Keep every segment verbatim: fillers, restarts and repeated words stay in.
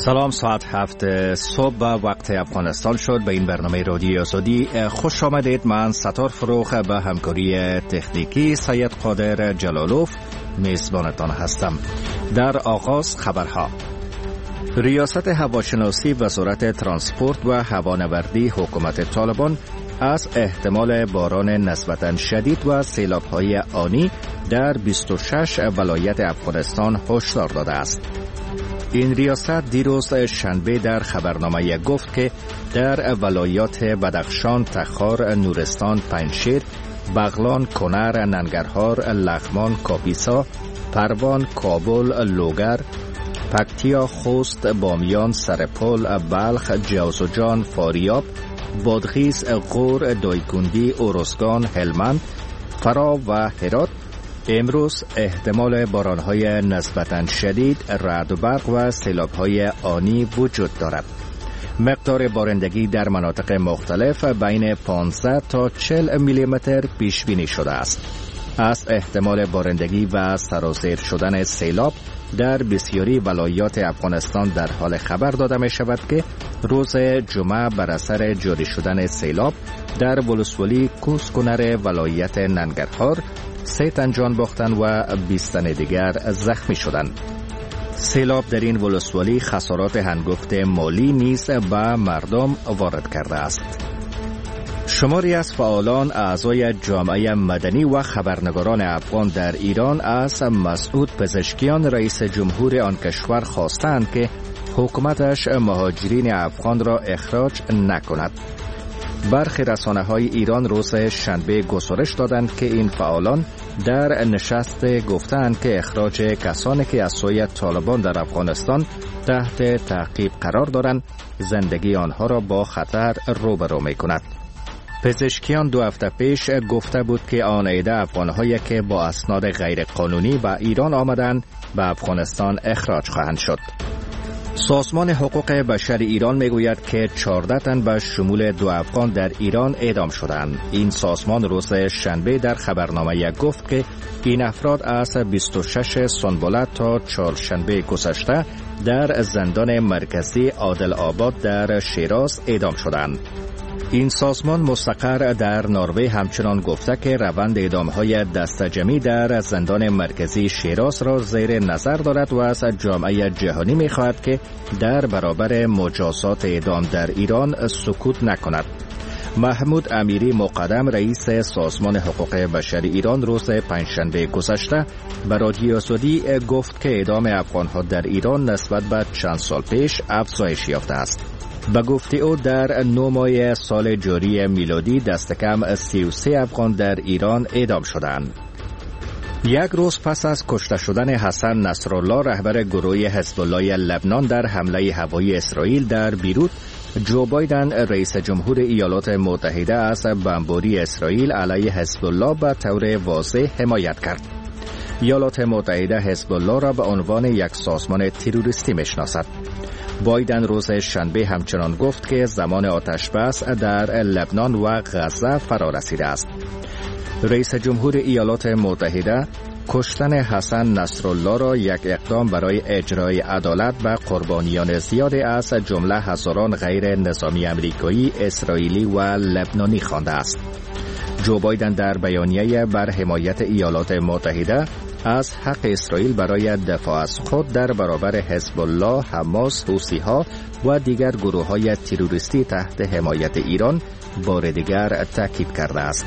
سلام، ساعت هفت صبح وقت افغانستان شد. به این برنامه رادیو آزادی خوش آمدید. من ستار فروخ به همکاری تکنیکی سید قادر جلالوف میزبانتان هستم. در آغاز خبرها. ریاست هواشناسی وزارت ترانسپورت و هوانوردی حکومت طالبان از احتمال باران نسبتاً شدید و سیلاب‌های آنی در بیست و شش ولایت افغانستان هشدار داده است. این ریاست دیروز شنبه در خبرنامه گفت که در ولایات بدخشان، تخار، نورستان، پنجشیر، بغلان، کنر، ننگرهار، لغمان، کاپیسا، پروان، کابل، لوگر، پکتیا، خوست، بامیان، سرپل، بلخ، جوزجان، فاریاب، بادغیس، غور، دایکندی، ارزگان، هلمند، فرا و هرات امروز احتمال باران‌های نسبتاً شدید، رعد و برق و سیلاب‌های آنی وجود دارد. مقدار بارندگی در مناطق مختلف بین پانزده تا چهل میلیمتر پیش بینی شده است. از احتمال بارندگی و سرازیر شدن سیلاب در بسیاری ولایات افغانستان در حال خبر داده می شود که روز جمعه بر اثر جاری شدن سیلاب در ولسوالی کوسکنر ولایت ننگرهار سه تن جان باختند و بیست تن دیگر زخمی شدند. سیلاب در این ولسوالی خسارات هنگفت مالی نیز به مردم وارد کرده است. شماری از فعالان اعضای جامعه مدنی و خبرنگاران افغان در ایران از مسعود پزشکیان رئیس جمهور آن کشور خواستند که حکومتش مهاجرین افغان را اخراج نکند. برخی رسانه‌های ایران روز شنبه گزارش دادند که این فعالان در نشست گفتند که اخراج کسانی که از سوی طالبان در افغانستان تحت تعقیب قرار دارند زندگی آنها را با خطر روبرو می‌کند. پزشکیان دو هفته پیش گفته بود که آن عده افغان‌هایی که با اسناد غیرقانونی به ایران آمدند به افغانستان اخراج خواهند شد. سازمان حقوق بشر ایران میگوید که چهارده تن به شمول دو افغان در ایران اعدام شدند. این سازمان روز شنبه در خبرنامه گفت که این افراد از بیست و شش سنبله تا چهارشنبه گذشته در زندان مرکزی عادل آباد در شیراز اعدام شدند. این سازمان مستقر در نروژ همچنان گفته که روند اعدام‌های دستجمعی در زندان مرکزی شیراز را زیر نظر دارد و از جامعه جهانی می‌خواهد که در برابر مجازات اعدام در ایران سکوت نکند. محمود امیری مقدم رئیس سازمان حقوق بشر ایران روز پنجشنبه گذشته به رادیو آزادی گفت که اعدام افغان‌ها در ایران نسبت به چند سال پیش افزایش یافته است. به گفته او در نه ماه سال جاری میلادی دست کم سی و سه افغان در ایران اعدام شدند. یک روز پس از کشته شدن حسن نصرالله رهبر گروه حزب الله لبنان در حمله هوایی اسرائیل در بیروت، جو بایدن رئیس جمهور ایالات متحده از بمباری اسرائیل علیه حزب الله به طور واضح حمایت کرد. ایالات متحده حزب الله را به عنوان یک سازمان تروریستی میشناسد. بایدن روز شنبه همچنان گفت که زمان آتش بس در لبنان و غزه فرا رسیده است. رئیس جمهور ایالات متحده کشتن حسن نصرالله را یک اقدام برای اجرای عدالت به قربانیان زیادی از جمله هزاران غیر نظامی امریکایی، اسرائیلی و لبنانی خوانده است. جو بایدن در بیانیه بر حمایت ایالات متحده از حق اسرائیل برای دفاع از خود در برابر حزب الله، حماس، حوثی‌ها و دیگر گروه‌های تروریستی تحت حمایت ایران بار دیگر تاکید کرده است.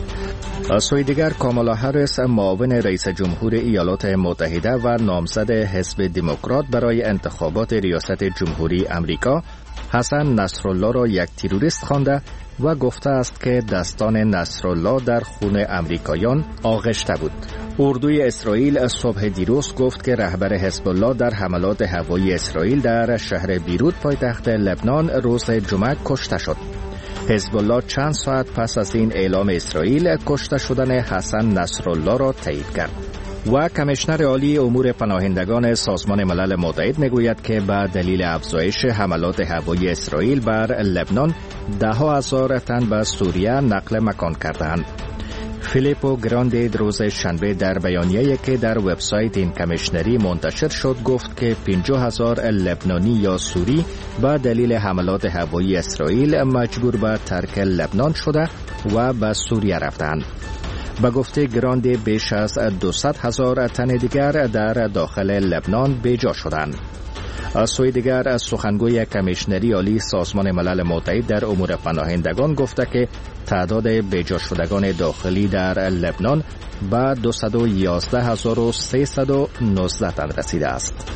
از سوی دیگر کامالا هریس معاون رئیس جمهور ایالات متحده و نامزد حزب دموکرات برای انتخابات ریاست جمهوری امریکا حسن نصرالله را یک تروریست خوانده و گفته است که دستان نصرالله در خون امریکایان آغشته بود. اردوی اسرائیل صبح دیروز گفت که رهبر حزب الله در حملات هوایی اسرائیل در شهر بیروت پایتخت لبنان روز جمعه کشته شد. حزب الله چند ساعت پس از این اعلام اسرائیل کشته شدن حسن نصرالله را تایید کرد. و کمیشنر عالی امور پناهندگان سازمان ملل متحد میگوید که به دلیل افزایش حملات هوایی اسرائیل بر لبنان ده ها هزار تن به سوریه نقل مکان کردند. فیلیپو گراندی روز شنبه در بیانیه‌ای که در وبسایت این کمیشنری منتشر شد گفت که پنجاه هزار لبنانی یا سوری به دلیل حملات هوایی اسرائیل مجبور به ترک لبنان شده و به سوریه رفتند. به گفته گراندی بیش از دویست هزار تن دیگر در داخل لبنان بیجا شدند. از سوی دیگر از سخنگوی کمیشنری عالی سازمان ملل متحد در امور پناهندگان گفته که تعداد بیجا شدگان داخلی در لبنان به دویست و یازده هزار و سیصد و نوزده تن رسیده است.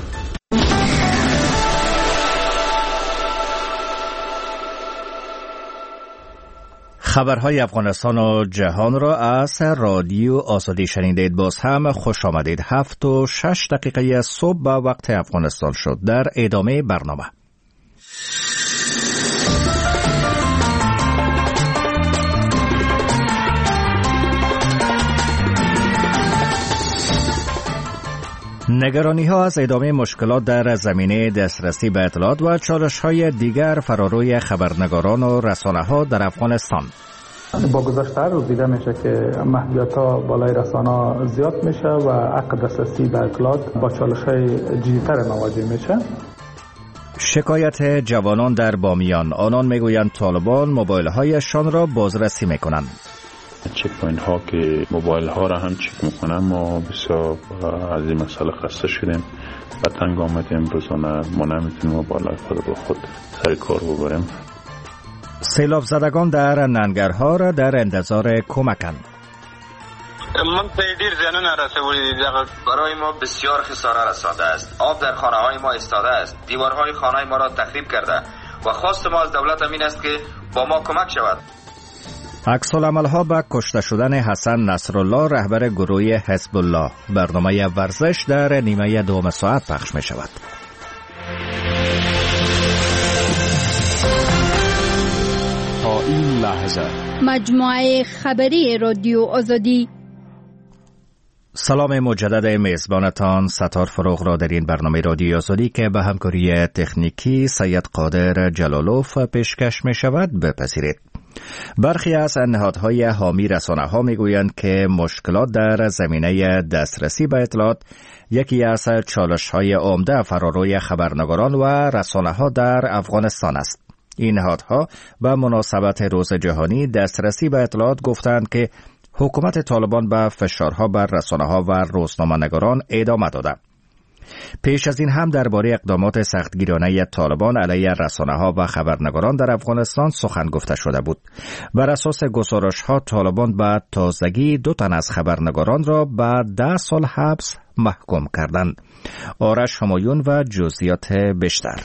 خبرهای افغانستان و جهان را از رادیو آزادی شنیدید. باز هم خوش آمدید. هفت و شش دقیقه صبح به وقت افغانستان شد. در ادامه برنامه نگرانی ها از ادامه مشکلات در زمینه دسترسی به اطلاعات و چالش های دیگر فراروی خبرنگاران و رسانه ها در افغانستان. با گذشته روز دیده میشه که محدودیت ها بالای رسانه زیاد میشه و حق دسترسی به اطلاعات با چالش های جدی‌تر مواجه میشه. شکایت جوانان در بامیان. آنان میگویند طالبان موبایل هایشان را بازرسی میکنند. چک پوینت ها که موبایل ها را هم چک میکنن، ما بسیار از این مسئله خسته شدیم و تنگ آمدیم. امروزانه ما نمیتونیم موبایل های خود با خود سر کار ببریم. سیلاب زدگان در ننگرها را در انتظار کمکند. من دیر زیانو نرسه بودید. برای ما بسیار خساره رسانده است. آب در خانه های ما استاده است. دیوارهای خانه ما را تخریب کرده و خواست ما از دولت امین است که با ما کمک شود. عکس‌العمل‌ها به کشته شدن حسن نصرالله رهبر گروه حزب الله. برنامه ورزش در نیمه دوم ساعت پخش می شود. تا این لحظه مجموعه خبری رادیو آزادی. سلام مجدد میزبانتان ستار فروغ را در این برنامه رادیو آزادی که به همکاری تکنیکی سید قادر جلالوف پیشکش می شود بپذیرید. برخی از نهادهای حامی رسانه‌ها میگویند که مشکلات در زمینه دسترسی به اطلاعات یکی از چالش‌های عمده فراروی خبرنگاران و رسانه‌ها در افغانستان است. این نهادها به مناسبت روز جهانی دسترسی به اطلاعات گفتند که حکومت طالبان به فشارها بر رسانه‌ها و روزنامه‌نگاران ادامه داده. پیش از این هم درباره اقدامات سختگیرانه طالبان علیه رسانه‌ها و خبرنگاران در افغانستان سخن گفته شده بود. بر اساس گزارش‌ها طالبان به تازگی دو تن از خبرنگاران را به ده سال حبس محکوم کردند. آرش همایون و جزئیات بیشتر.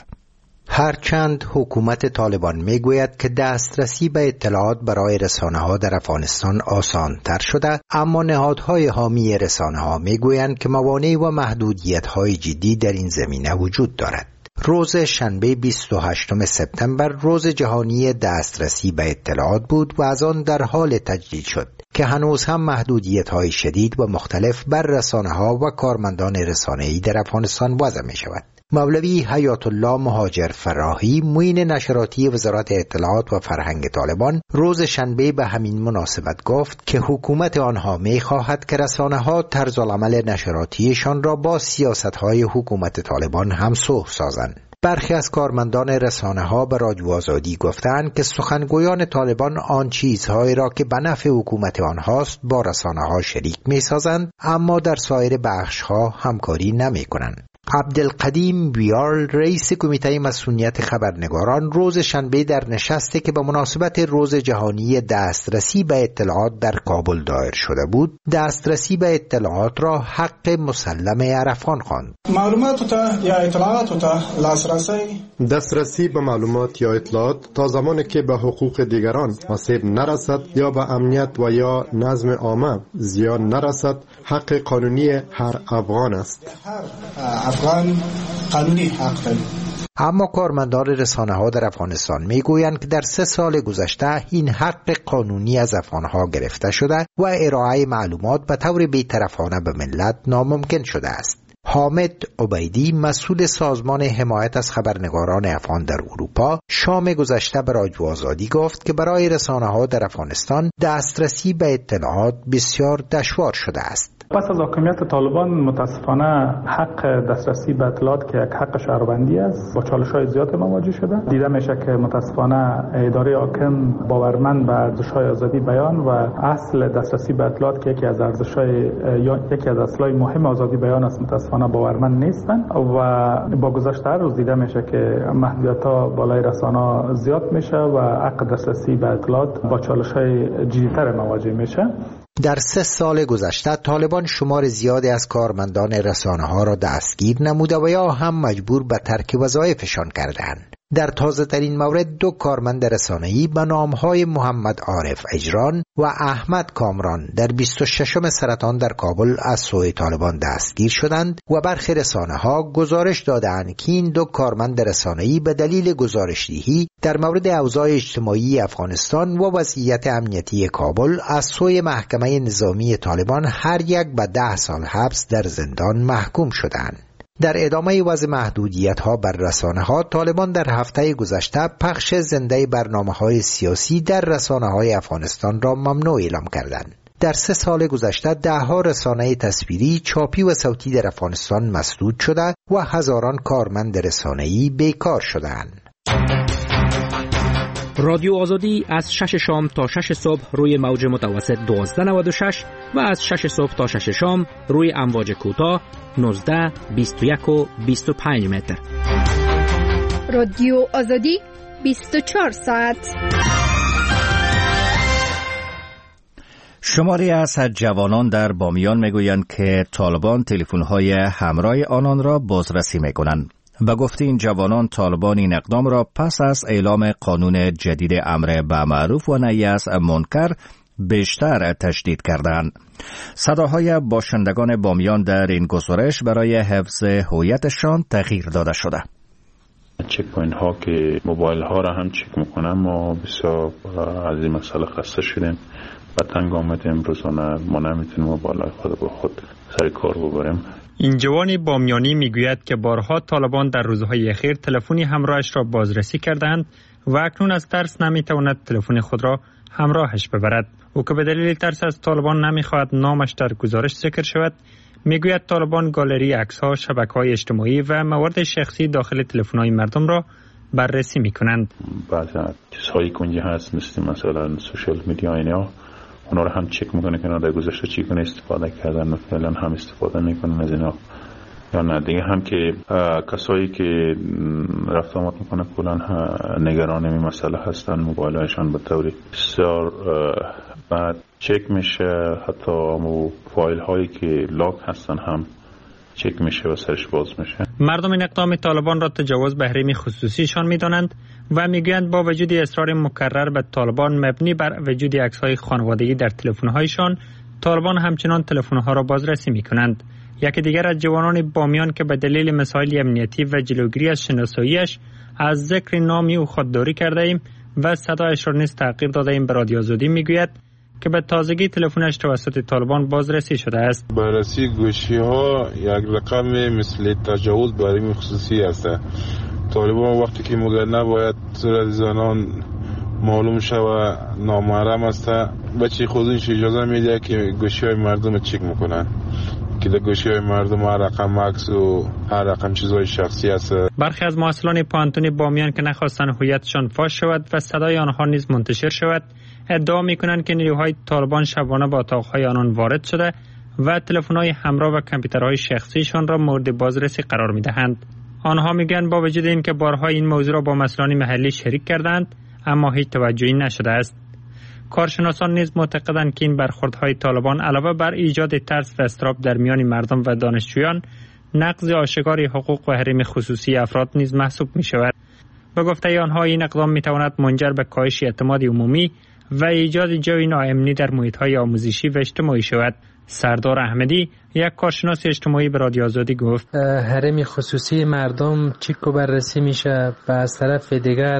هرچند حکومت طالبان میگوید که دسترسی به اطلاعات برای رسانه‌ها در افغانستان آسان تر شده، اما نهادهای حامی رسانه‌ها میگویند که موانع و محدودیت‌های جدی در این زمینه وجود دارد. روز شنبه بیست و هشتم سپتامبر روز جهانی دسترسی به اطلاعات بود و از آن در حال تجدید شد که هنوز هم محدودیت‌های شدید و مختلف بر رسانه‌ها و کارمندان رسانه‌ای در افغانستان وضع می‌شود. مولوی حیات الله مهاجر فراهی معین نشراتی وزارت اطلاعات و فرهنگ طالبان روز شنبه به همین مناسبت گفت که حکومت آنها می‌خواهد که رسانه‌ها طرز العمل نشراتیشان را با سیاست‌های حکومت طالبان همسو سازند. برخی از کارمندان رسانه‌ها به رادیو آزادی گفتند که سخنگویان طالبان آن چیزهایی را که به نفع حکومت آنهاست با رسانه‌ها شریک می‌سازند، اما در سایر بخش‌ها همکاری نمی‌کنند. عبدالقدیم بیار رئیس کمیته مسئولیت خبرنگاران روز شنبه در نشستی که به مناسبت روز جهانی دسترسی به اطلاعات در کابل دایر شده بود، دسترسی به اطلاعات را حق مسلم عرفان خواند. معلومات یا اطلاعات دسترسی دسترسی به معلومات یا اطلاعات تا زمانی که به حقوق دیگران آسیب نرسد یا به امنیت و یا نظم عامه زیان نرسد حق قانونی هر افغان است. افغان قانونی حق دارد. اما کارمندان رسانه‌ها در افغانستان میگویند که در سه سال گذشته این حق قانونی از افغانها گرفته شده و ارائه معلومات به طور بی‌طرفانه به ملت ناممکن شده است. حامد عبیدی مسئول سازمان حمایت از خبرنگاران افغان در اروپا شام گذشته به رادیو آزادی گفت که برای رسانه‌ها در افغانستان دسترسی به اطلاعات بسیار دشوار شده است. پس از حاکمیت طالبان متاسفانه حق دسترسی به اطلاعات که یک حق شهروندی است با چالش‌های زیاد مواجه شده. دیده میشه که متاسفانه اداره حاکم باورمند به ارزش‌های آزادی بیان و اصل دسترسی به اطلاعات که یکی از ارزش‌های یا یکی از اصل‌های مهم آزادی بیان است متاسفانه باورمند نیستند و با گذشت هر روز دیده میشه که محدودیت‌ها بالای رسانه‌ها زیاد میشه و حق دسترسی به اطلاعات با چالش‌های جدی‌تر مواجه میشه. در سه سال گذشته طالبان شمار زیادی از کارمندان رسانه‌ها را دستگیر نموده و یا هم مجبور به ترک وظایفشان کردند. در تازه ترین مورد دو کارمند رسانه‌ای به نام‌های محمد عارف اجران و احمد کامران در بیست و ششم سرطان در کابل از سوی طالبان دستگیر شدند و برخی رسانه‌ها گزارش دادند که این دو کارمند رسانه‌ای به دلیل گزارش‌دهی در مورد اوضاع اجتماعی افغانستان و وضعیت امنیتی کابل از سوی محکمه نظامی طالبان هر یک به ده سال حبس در زندان محکوم شدند. در ادامه وضع محدودیت‌ها بر رسانه‌ها، طالبان در هفته گذشته پخش زنده برنامه‌های سیاسی در رسانه‌های افغانستان را ممنوع اعلام کردند. در سه سال گذشته ده‌ها رسانه تصویری، چاپی و صوتی در افغانستان مسدود شده و هزاران کارمند رسانه‌ای بیکار شدند. رادیو آزادی از شش شام تا شش صبح روی موج متوسط دوازده نود و شش و از شش صبح تا شش شام روی امواج کوتاه نوزده، بیست و یک و بیست و پنج متر. رادیو آزادی بیست و چهار ساعت. شماری از جوانان در بامیان میگویند که طالبان تلفن‌های همراه آنان را بازرسی میکنند. به گفته این جوانان، طالبان این اقدام را پس از اعلام قانون جدید امر به معروف و نهی از منکر بیشتر تشدید کردند. صداهای باشندگان بامیان در این گزارش برای حفظ هویتشان تغییر داده شده. چک پوینت ها که موبایل ها را هم چک میکنن، ما بسیار از این مسئله خسته شدیم و تنگ آمد امروزانه ما نمیتونیم موبایل خود با خود سر کار ببریم. این جوان بامیانی میگوید که بارها طالبان در روزهای اخیر تلفنی همراهش را بازرسی کردند و اکنون از ترس نمیتواند تلفن خود را همراهش ببرد. او که به دلیل ترس از طالبان نمیخواهد نامش در گزارش ذکر شود، میگوید طالبان گالری عکس‌ها، شبکه‌های اجتماعی و موارد شخصی داخل تلفن‌های مردم را بررسی میکنند. بعضی چیزهای کنجی هست مثل مثلا سوشال میدیا اینا، اونا رو هم چک میکنه که در گذشته چی کنه استفاده کردن و فعلا هم استفاده میکنن از اینا یا نه. دیگه هم که کسایی که رفت آمد میکنه کلان نگران این مسئله هستن، موبایلشان به طوری بسیار بعد چک میشه، حتی مو فایل هایی که لاک هستن هم چک میشه و سرش باز میشه. مردم این اقدام طالبان را تجاوز به حریم خصوصیشان میدانند و میگویند با وجود اصرار مکرر به طالبان مبنی بر وجود عکس‌های خانوادگی در تلفن‌هایشان، طالبان همچنان تلفن‌ها را بازرسی میکنند. یکی دیگر از جوانان بامیان که به دلیل مسائل امنیتی و جلوگیری از شناساییش از ذکر نامی او خودداری کرده ایم و صدایش را نیز تغییر داده ایم به رادیو آزادی میگوید که به تازگی تلفنش توسط طالبان بازرسی شده است. بررسی گوشی ها یک رقم مثل تجاوز به حریم خصوصی است. طالبان وقتی که مگر نباید صورت زنان معلوم شوه نامحرم است، بچه خودش اجازه میده که گوشی های مردم چک میکنن که در گوشی های مردم هر رقم عکس و هر رقم چیزهای شخصی است. برخی از محصلان پانتونی بامیان که نخواستن هویتشان فاش شود و صدای آنها نیز منتشر شود، ادعا میکنند که نیروهای طالبان شبانه با اتاقهای آنان وارد شده و تلفن‌های همراه و کامپیوترهای شخصیشان را مورد بازرسی قرار میدهند. آنها میگن با وجود اینکه بارها این موضوع را با مسئولان محلی شریک کردند، اما هیچ توجهی نشده است. کارشناسان نیز معتقدند که این برخوردهای طالبان علاوه بر ایجاد ترس و اضطراب در میان مردم و دانشجویان، نقض آشکار حقوق و حریم خصوصی افراد نیز محسوب می شود. به گفته آنها این اقدام می تواند منجر به کاهش اعتماد عمومی و ایجاد جوی ناامنی در محیط‌های آموزشی و اجتماعی شود. سردار احمدی، یک کارشناس اجتماعی، به رادیو آزادی گفت حریم خصوصی مردم چیک و بررسی میشه و از طرف دیگر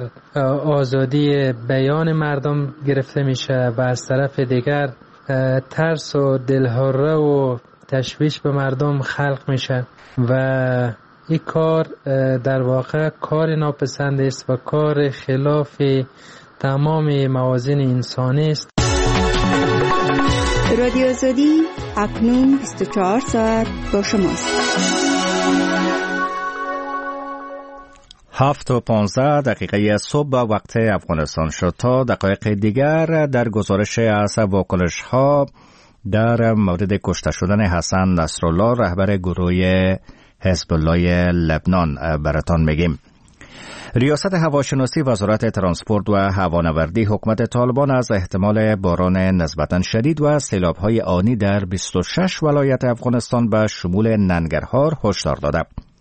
آزادی بیان مردم گرفته میشه و از طرف دیگر ترس و دلهره و تشویش به مردم خلق میشه و این کار در واقع کار ناپسند است و کار خلاف تمام موازین انسانی است. رادیو آزادی اکنون بیست و چهار ساعت با شماست. هفت و پانزده دقیقه صبح با وقت افغانستان شد. تا دقایق دیگر در گزارش از واکنش ها در مورد کشته شدن حسن نصرالله رهبر گروه حزب الله لبنان براتان میگیم. ریاست هواشناسی وزارت ترانسپورت و هوانوردی حکومت طالبان از احتمال باران نسبتاً شدید و سیلاب‌های آنی در بیست و شش ولایت افغانستان به شمول ننگرهار هشدار داده.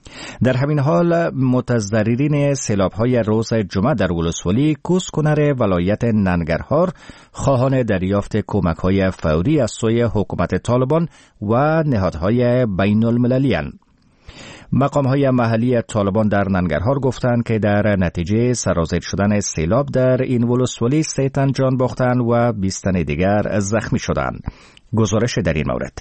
در همین حال متضررین سیلاب‌های روز جمعه در ولسوالی کوسکنر ولایت ننگرهار خواهان دریافت کمک‌های فوری از سوی حکومت طالبان و نهادهای بین المللی اند. مقام‌های محلی طالبان در ننگرهار گفتند که در نتیجه سرازیر شدن سیلاب در این ولسوالی سه تن جان باختند و بیست تن دیگر زخمی شدند. گزارش در این مورد.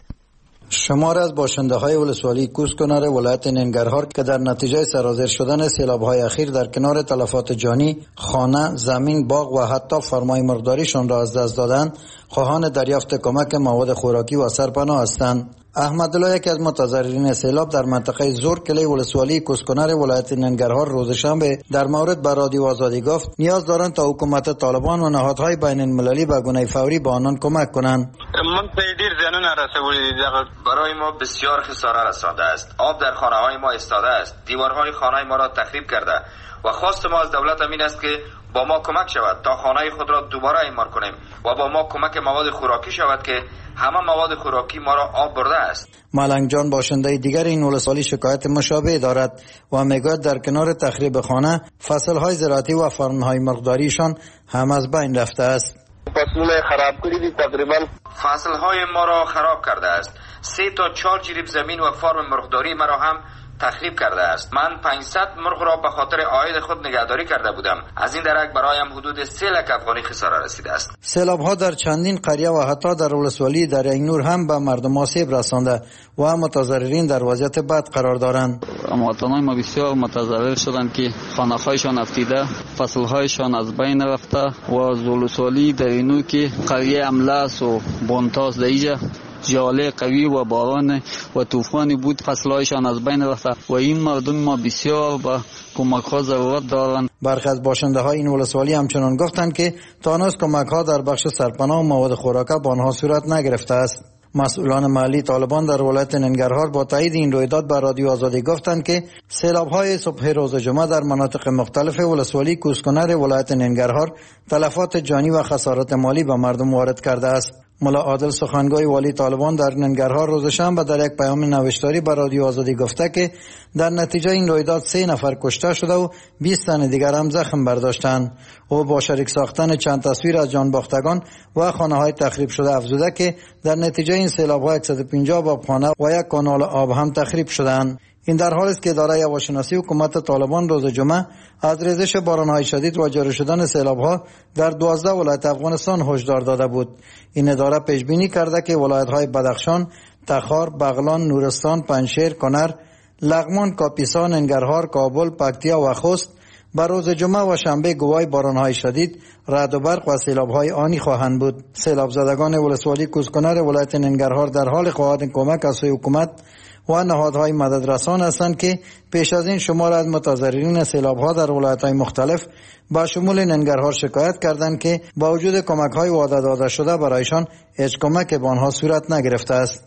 شمار از باشنده‌های ولسوالی کوسکنر ولایت ننگرهار که در نتیجه سرازیر شدن سیلاب‌های اخیر در کنار تلفات جانی، خانه، زمین، باغ و حتی فرمای مرغداریشان را از دست دادند، خواهان دریافت کمک مواد خوراکی و سرپناه هستند. احمدالله یکی از متضررین سیلاب در منطقه زورکلی ولسوالی کوسکنر ولایت ننگرهار روز شنبه در مورد به رادیو آزادی گفت نیاز دارند تا حکومت طالبان و نهادهای بین المللی به گونه فوری به آنان کمک کنند. من دیر زیانون رسیده برای ما بسیار خساره رسانده است. آب در خانه های ما استاده است. دیوارهای خانه ما را تخریب کرده و خواست ما از دولت امین است که با ما کمک شود تا خانه خود را دوباره اعمار کنیم و با ما کمک مواد خوراکی شود که همه مواد خوراکی ما را آب برده است. ملنگ جان باشنده دیگر این ولسوالی شکایت مشابه دارد و میگوید در کنار تخریب خانه فصلهای زراعتی و فرمهای مرغداریشان هم از بین رفته است. فصلهای خراب کردی تقریبا فصلهای ما را خراب کرده است. سه تا چهار جریب زمین و فرم مرغداری مرا هم تخریب کرده است. من پانصد مرغ را به خاطر عاید خود نگهداری کرده بودم. از این درک برایم حدود سه لک افغانی خساره رسیده است. سیلاب‌ها در چندین قریه و حتی در ولسوالی دریای نور هم به مردم آسیب رسانده و متضررین در وضعیت بد قرار دارند. مواطنان ما بسیار متضرر شدند که خانه‌هایشان افتیده، فصل‌هایشان از بین رفته و ولسوالی دریای نور که قریه املاس و بونتاس دیجا جاله قوی و باران و طوفانی بود، فصلهایشان از بین رفته و این مردم ما بسیار با کمک ها ضرورت دارند. برخی از باشنده های این ولسوالی همچنان گفتند که تا هنوز کمک ها در بخش سرپناه و مواد خوراک به آنها صورت نگرفته است. مسئولان محلی طالبان در ولایت ننگرهار با تایید این رویداد به رادیو آزادی گفتند که سیلاب‌های صبح روز جمعه در مناطق مختلف ولسوالی کوسکنر ولایت ننگرهار تلفات جانی و خسارات مالی به مردم وارد کرده است. ملا عادل سخنگوی والی طالبان در ننگرهار روز شنبه در یک پیام نوشتاری به رادیو آزادی گفته که در نتیجه این رویداد سه نفر کشته شده و بیست تن دیگر هم زخم برداشتند. او با شریک ساختن چند تصویر از جان باختگان و خانه‌های تخریب شده افزوده که در نتیجه این سیلاب‌ها صد و پنجاه آبخانه و یک کانال آب هم تخریب شدند. این در حالی است که اداره هواشناسی حکومت طالبان روز جمعه از ریزش باران‌های شدید و جاری شدن سیلاب‌ها در دوازده ولایت افغانستان هشدار داده بود. این اداره پیش بینی کرده که ولایت‌های بدخشان، تخار، بغلان، نورستان، پنجشیر، کنر، لغمان، کاپیسا، ننگرهار، کابل، پکتیا و خوست بر روز جمعه و شنبه گواهی باران‌های شدید، رعد و برق و سیلاب‌های آنی خواهند بود. سیلاب زدگان ولسوالی کوسکنر ولایت ننگرهار در حال خواهان کمک از سوی حکومت و نهادهای مددرسان هستند که پیش از این شمار از متضررین سیلاب‌ها در ولایت‌های مختلف با شمول ننگرهار شکایت کردند که با وجود کمک‌های وعده داده شده برایشان هیچ کمک به آنها صورت نگرفته است.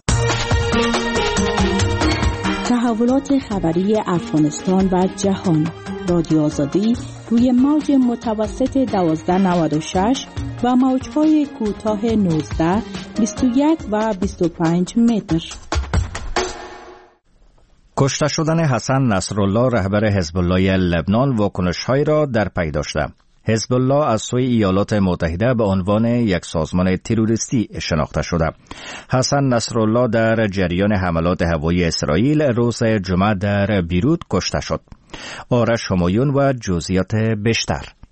تحولات خبری افغانستان و جهان. رادیو آزادی روی موج متوسط دوازده نود و شش و موج‌های کوتاه نوزده، بیست و یک و بیست و پنج متر. کشته شدن حسن نصرالله رهبر حزب الله لبنان واکنش‌هایی را در پی داشته. حزب الله از سوی ایالات متحده به عنوان یک سازمان تروریستی شناخته شده. حسن نصرالله در جریان حملات هوایی اسرائیل روز جمعه در بیروت کشته شد. آرش همایون و جزئیات بیشتر.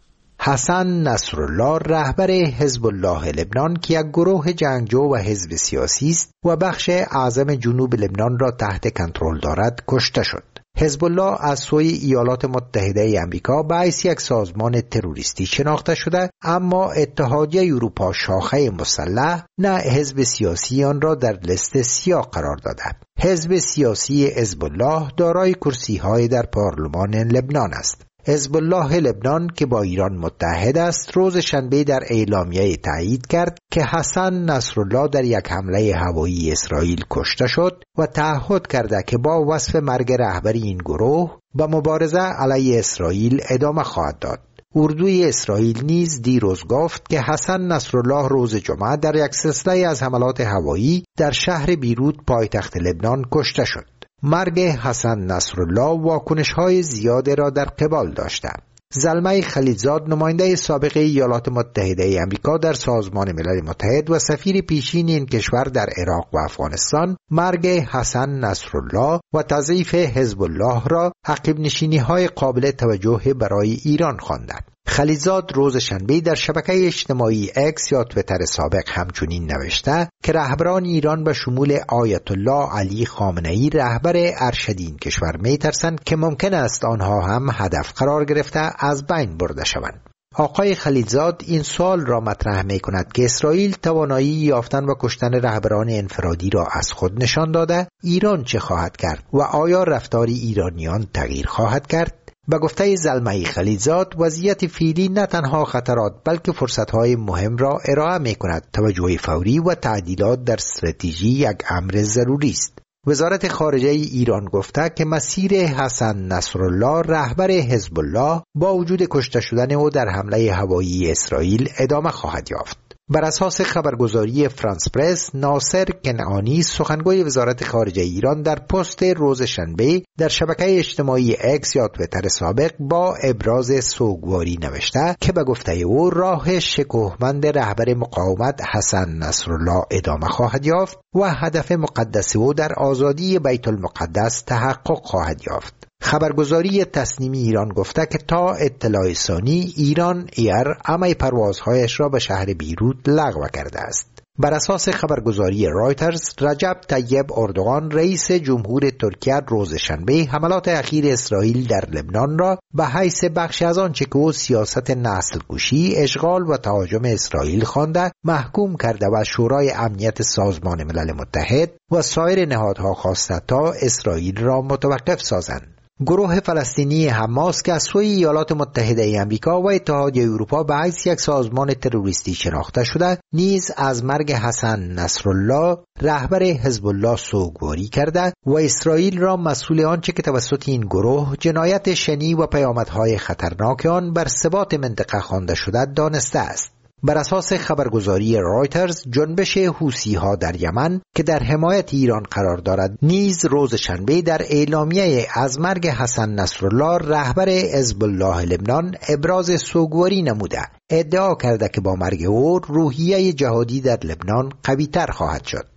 حسن نصرالله رهبر حزب الله لبنان که یک گروه جنگجو و حزب سیاسی است و بخش اعظم جنوب لبنان را تحت کنترل دارد کشته شد. حزب الله از سوی ایالات متحده آمریکا به حیث یک سازمان تروریستی شناخته شده، اما اتحادیه اروپا شاخه مسلح نه حزب سیاسی آن را در لیست سیاه قرار داده. حزب سیاسی حزب الله دارای کرسی‌های در پارلمان لبنان است. حزب الله لبنان که با ایران متحد است روز شنبه در اعلامیه تایید کرد که حسن نصرالله در یک حمله هوایی اسرائیل کشته شد و تعهد کرده که با وصف مرگ رهبر این گروه به مبارزه علیه اسرائیل ادامه خواهد داد. اردوی اسرائیل نیز دیروز گفت که حسن نصرالله روز جمعه در یک سلسله از حملات هوایی در شهر بیروت پایتخت لبنان کشته شد. مرگ حسن نصرالله واکنش‌های زیاده را در قبال داشته. زلمه خلیلزاد نماینده سابق ایالات متحده آمریکا در سازمان ملل متحد و سفیر پیشین این کشور در عراق و افغانستان مرگ حسن نصرالله و تضعیف حزب الله را عقب نشینی‌های قابل توجه برای ایران خواندند. خلیلزاد روز شنبه در شبکه اجتماعی اکس یا تویتر سابق همچنین نوشته که رهبران ایران به شمول آیت الله علی خامنه‌ای رهبر ارشد این کشور می‌ترسند که ممکن است آنها هم هدف قرار گرفته از بین برده شوند. آقای خلیلزاد این سوال را مطرح می کند که اسرائیل توانایی یافتن و کشتن رهبران انفرادی را از خود نشان داده، ایران چه خواهد کرد و آیا رفتار ایرانیان تغییر خواهد کرد؟ به گفته زلمه خلیلزاد وضعیت فعلی نه تنها خطرات بلکه فرصت‌های مهم را ارائه می‌کند. توجه فوری و تعدیلات در استراتژی یک امر ضروری است. وزارت خارجه ایران گفته که مسیر حسن نصرالله رهبر حزب الله با وجود کشته شدن او در حمله هوایی اسرائیل ادامه خواهد یافت. بر اساس خبرگزاری فرانس پرس، ناصر کنعانی سخنگوی وزارت خارجه ایران در پست روز شنبه در شبکه اجتماعی اکس یا تویتر سابق با ابراز سوگواری نوشته که به گفته او راه شکوهمند رهبر مقاومت حسن نصرالله ادامه خواهد یافت و هدف مقدس او در آزادی بیت المقدس تحقق خواهد یافت. خبرگزاری تسنیمی ایران گفته که تا اطلاع ثانی ایران ایر همه پروازهایش را به شهر بیروت لغو کرده است. بر اساس خبرگزاری رایترز، رجب طیب اردوغان رئیس جمهور ترکیه روز شنبه حملات اخیر اسرائیل در لبنان را به حیث بخش از آنچه که او سیاست نسل کشی، اشغال و تهاجم اسرائیل خوانده محکوم کرده و شورای امنیت سازمان ملل متحد و سایر نهادها خواسته تا اسرائیل را متوقف سازند. گروه فلسطینی حماس که از سوی ایالات متحده آمریکا و اتحادیه اروپا به حیث یک سازمان تروریستی شناخته شده، نیز از مرگ حسن نصرالله رهبر حزب الله سوگواری کرده و اسرائیل را مسئول آنچه که توسط این گروه جنایت شنی و پیامدهای خطرناک آن بر ثبات منطقه خوانده شده دانسته است. بر اساس خبرگزاری رایترز، جنبش حوثی‌ها در یمن که در حمایت ایران قرار دارد نیز روز شنبه در اعلامیه از مرگ حسن نصرالله رهبر حزب الله لبنان ابراز سوگواری نموده، ادعا کرده که با مرگ او روحیه جهادی در لبنان قوی‌تر خواهد شد.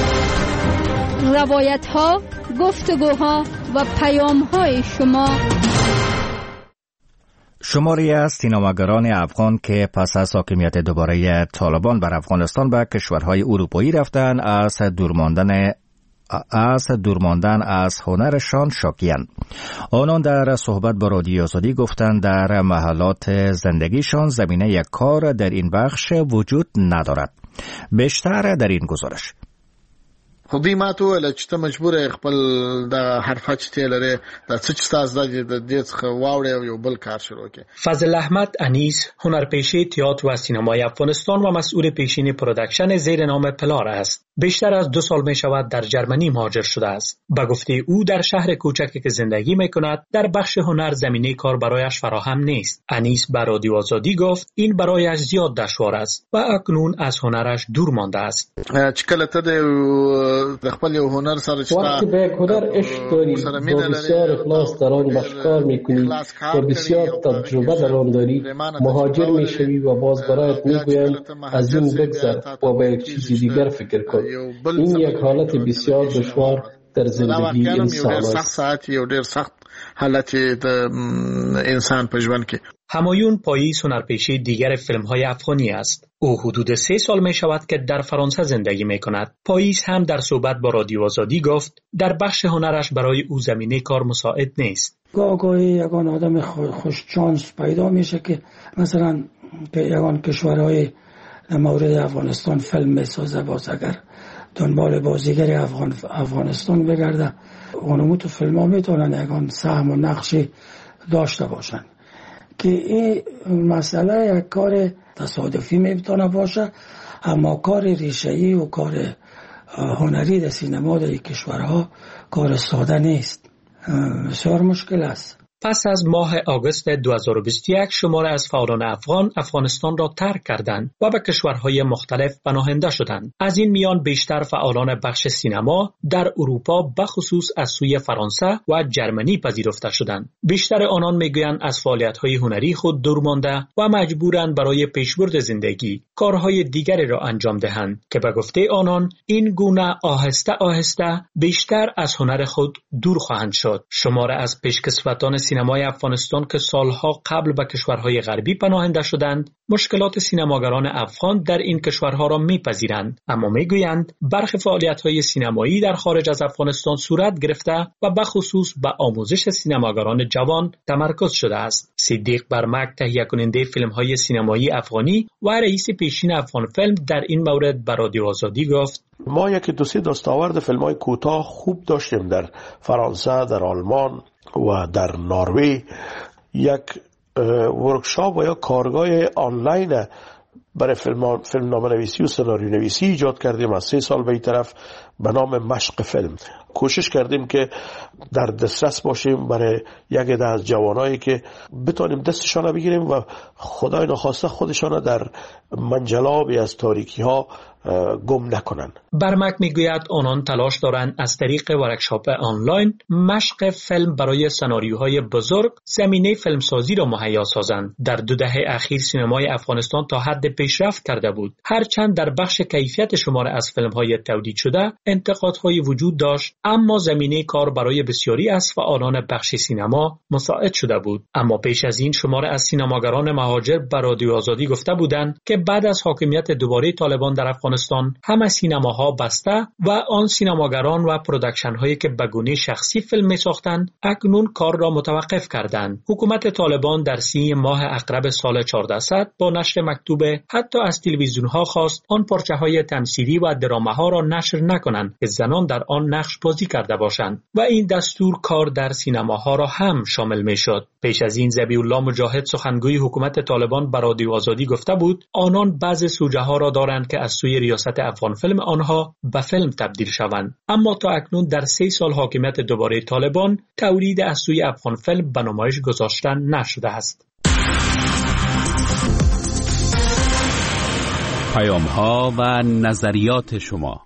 روایت‌ها، گفتگوها و پیام‌های شما. شماری از سینماگران افغان که پس از حاکمیت دوباره طالبان بر افغانستان به کشورهای اروپایی رفتن از دورماندن از دورماندن از هنرشان شاکی‌اند. آنان در صحبت با رادیو آزادی گفتند در محلات زندگیشان زمینه یک کار در این بخش وجود ندارد. بیشتر در این گزارش. خو دوی ما ته وویل چې ته مجبوره خپل د حرفه چې تی لرې د څه چې ستا زده دي د دې څخه واوړې او یو بل کار شروع کړې. فضل احمد انیس هنرپیشه تئاتر و سینمای افغانستان و مسئول پیشین پروداکشن زیر نام پلار است. بیشتر از دو سال می شود در جرمنی مهاجر شده است. به گفته او در شهر کوچکی که زندگی می کند در بخش هنر زمینه کار برایش فراهم نیست. انیس به رادیو آزادی گفت این برایش زیاد دشوار است و اکنون از هنرش دور مانده است. چې کله ته د خپل هنر سره چې وقتی به یک هنر عشق داری و بسیار اخلاص در آن باشکار میکنی و بسیار تجربه در آن داری، مهاجر میشوی و باز برایت میگویند از این بگذر و به یک چیزی دیگر فکر کن. این یک حالت بسیار دشوار در زندگی انسان است. سخت ساعتی او ډیر سخت حالت د انسان په ژوند کې. همایون پاییز هنرپیشه دیگر فیلم‌های افغانی است. او حدود سه سال می شود که در فرانسه زندگی می کند. پاییز هم در صحبت با رادیو آزادی گفت در بخش هنرش برای او زمینه کار مساعد نیست. گاه گاهی یگان آدم خوش چانس پیدا میشه که مثلا که یگان کشورهای مورد افغانستان فیلم میسازه، باز اگر دنبال بازیگر افغان افغانستان بگرده اونمو تو فیلم ها میتونن یگان سهم و نقشی داشته باشن که این مسئله یک کار تصادفی میتونه باشه، اما کار ریشه‌ای و کار هنری در سینما در کشورها کار ساده نیست، بسیار مشکل است. پس از ماه آگوست دو هزار و بیست و یک شماره از فعالان افغان افغانستان را ترک کردند و به کشورهای مختلف پناهنده شدند. از این میان بیشتر فعالان بخش سینما در اروپا بخصوص از سوی فرانسه و جرمنی پذیرفته شدند. بیشتر آنان میگویند از فعالیت‌های هنری خود دور مانده و مجبورند برای پیشبرد زندگی کارهای دیگری را انجام دهند که به گفته آنان این گونه آهسته آهسته بیشتر از هنر خود دور خواهند شد. شماره از پیشکسوتان سینمای افغانستان که سالها قبل به کشورهای غربی پناهنده شدند، مشکلات سینماگران افغان در این کشورها را میپذیرند، اما میگویند برخی فعالیت‌های سینمایی در خارج از افغانستان صورت گرفته و به خصوص به آموزش سینماگران جوان تمرکز شده است. صدیق برمک، تهیه کننده فیلم‌های سینمایی افغانی و رئیس پیشین افغان فیلم، در این مورد به رادیو آزادی گفت: ما یک دو سه دستاورد فیلم‌های کوتاه خوب داشتیم در فرانسه، در آلمان و در نروژ. یک ورکشاپ و یا کارگاه آنلاین برای فیلم فیلمنامه نویسی و سناریو نویسی ایجاد کردیم از سه سال به این طرف به نام مشق فیلم. کوشش کردیم که در دسترس باشیم برای یک عده از جوانایی که بتونیم دستشان بگیریم و خدای نخواسته خودشان در منجلابی از تاریکی ها گم نکنن. برمک میگوید آنان تلاش دارند از طریق ورکشاپ آنلاین مشق فیلم برای سناریوهای بزرگ زمینه فیلمسازی را مهیا سازند. در دو دهه اخیر سینمای افغانستان تا حد پیشرفت کرده بود، هرچند در بخش کیفیت شمار از فیلم‌های تولید شده انتقادهای وجود داشت، اما زمینه کار برای بسیاری از فعالان بخش سینما مساعد شده بود. اما پیش از این شمار از سینماگران مهاجر به رادیو آزادی گفته بودند که بعد از حاکمیت دوباره طالبان در افغانستان همه سینماها بسته و آن سینماگران و پروداکشن هایی که به گونه شخصی فیلم می ساختند اکنون کار را متوقف کردند. حکومت طالبان در سی ماه عقرب سال چهارده صد با نشر مکتوبه حتی از تلویزیون ها خواست آن پارچه های تمثیلی و درامه ها را نشر نکنند که زنان در آن نقش بازی کرده باشند و این دستور کار در سینماها را هم شامل می شد. پیش از این ذبیح الله مجاهد سخنگوی حکومت طالبان به رادیو آزادی گفته بود آنان بعضی سوژه ها را دارند که از سوی ریاست افغان فیلم آنها به فیلم تبدیل شوند، اما تا اکنون در سه سال حاکمیت دوباره طالبان تولید از سوی افغان فیلم به نمایش گذاشته نشده است. پیام ها و نظریات شما.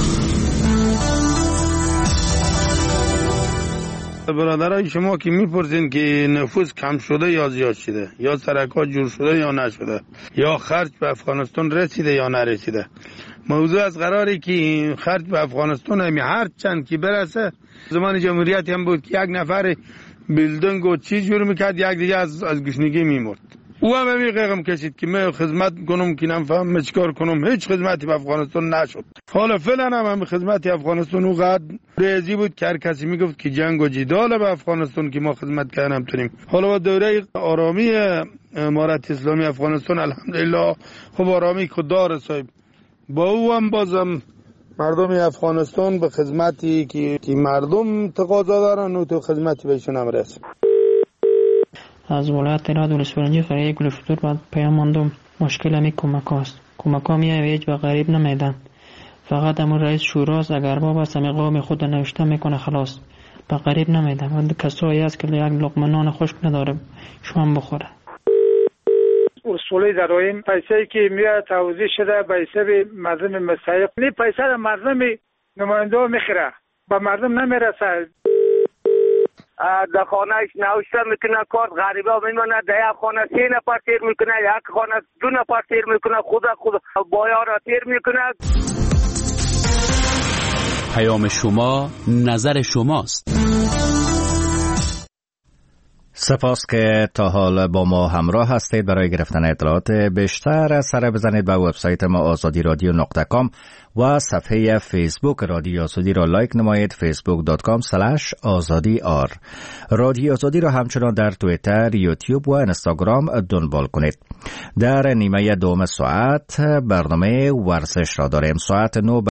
برادرای شما که میپرسین که نفوذ کم شده یا زیاد شده، یا سرکات جور شده یا نشده، یا خرج به افغانستان رسیده یا نرسیده، موضوع از قراری که خرج به افغانستان همی هر چند که برسه، زمان جمهوریت هم بود که یک نفر بیلدنگ و چیز جور میکرد، یک دیگه از, از گشنگی میمرد. او هم همی قیقم کشید که من خدمت کنم که نفهم چیکار کنم، هیچ خدمتی به افغانستان نشد. حالا فعلا هم هم خدمتی افغانستان اونقدر ریزی بود که هر کسی میگفت که جنگ و جدال به افغانستان که ما خدمت کردن تونیم. حالا با دوره آرامی امارت اسلامی افغانستان الحمدلله خب آرامی خود داره صاحب، با او هم بازم مردم افغانستان به خدمتی که, که مردم تقاضا دارن و تو خدمتی بهشون هم رسید. از ولایت راد ولسوالی قریه گلفتور بعد پیام ماندم مشکل همی کمک هاست. کمک ها میه ویج و غریب نمیدن، فقط همون رئیس شوراست اگر باب است همی قوم خود نوشته میکنه خلاص، به غریب نمیدن و کسایی هست که یک لقمه نان خشک نداره شوام بخوره. اصولی داریم پیسه‌ای که میاد توزیع شده به حساب مردم مستحق، نه پیسه را مردم نماینده میخره به مردم نمیرسه. در خانه نوشته میکنه کارت غریبا میمونه، در یک خانه سه نفر تیر میکنه، یک خانه دو نفر تیر میکنه، خود خود بایا را تیر میکنه. پیام شما نظر شماست. سپاس که تا حال با ما همراه هستید. برای گرفتن اطلاعات بیشتر سر بزنید به وبسایت ما آزادی رادیو نقطه کام و صفحه فیسبوک رادیو آزادی را لایک نمایید، فیسبوک دات کام اسلش آزادی آر. رادیو آزادی را همچنان در توییتر، یوتیوب و اینستاگرام دنبال کنید. در نیمه دوم ساعت برنامه ورزش را داریم. ساعت نو